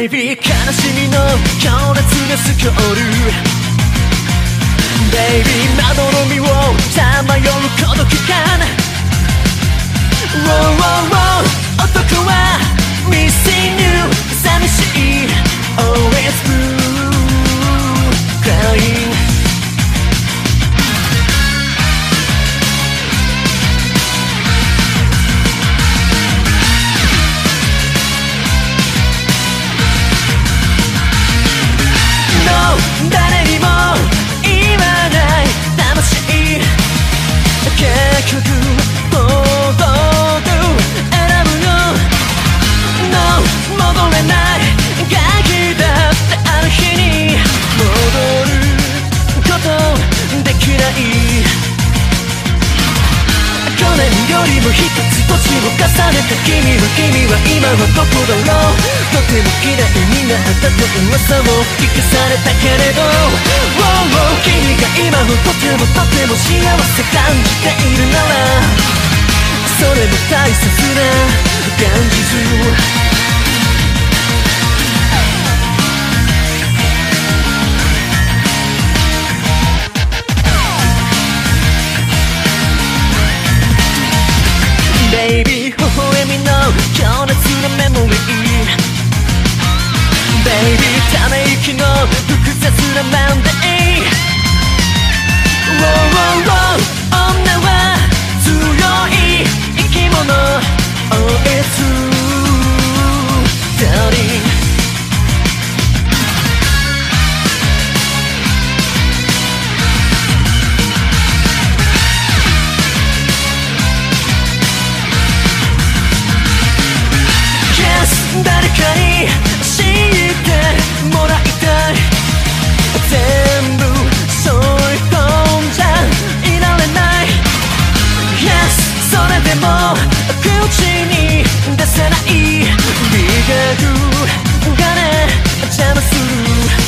Baby 悲しみの強烈なスコール Baby まどろみをさまよう孤独感 男は Missing you 寂しい Always blue Crying No 誰にも言わない魂結局行動選ぶよ No 戻れないガキだってある日に戻ることできない去年よりも一つ年を重ねた君は今はどこだろうとても嫌いになったと噂を聞かされたけれど 君が今もとても幸せ感じているならそれも大切な現実Baby 微笑みの強烈なメモリー Baby ため息の複雑なマンデー 女は強い生き物 Oh it's true Darling誰かに知ってもらいたい全部背負い込んじゃいられない Yes それでも口に出せない美学がね邪魔する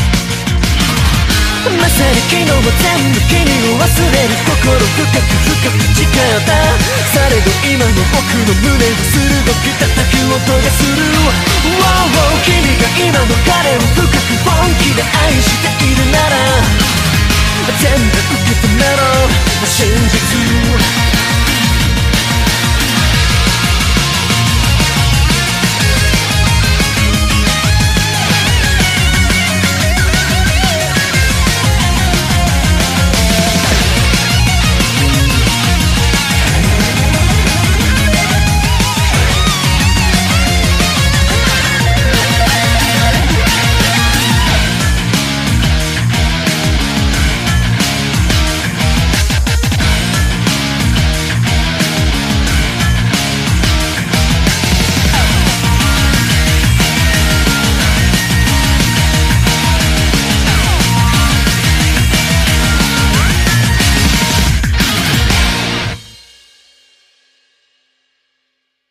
まさに昨日は全部君を忘れる心深く誓ったされど今の僕の胸を鋭く叩く音がする 君が今の彼を深く本気で愛しているなら全部受け止めろ真実